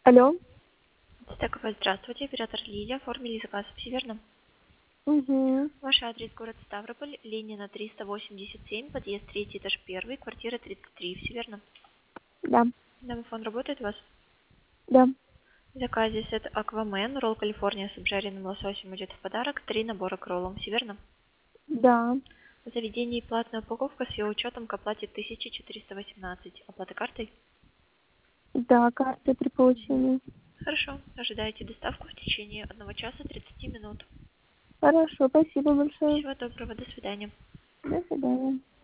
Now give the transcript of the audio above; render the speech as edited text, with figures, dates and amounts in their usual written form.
Алло. Стековая, здравствуйте, оператор Лилия, оформили заказ, все верно? Угу. Ваш адрес город Ставрополь, Ленина 387, подъезд 3, этаж 1, квартира 33, все верно? Да. Домофон работает у вас? Да. В заказе сет Аквамен, ролл Калифорния с обжаренным лососем идет в подарок, 3 набора к роллам, все верно? Да. В заведении платная упаковка с ее учетом к оплате 1418. Оплата картой? Да, карта при получении. Хорошо, ожидаете доставку в течение 1 часа 30 минут. Хорошо, спасибо большое. Всего доброго, до свидания. До свидания.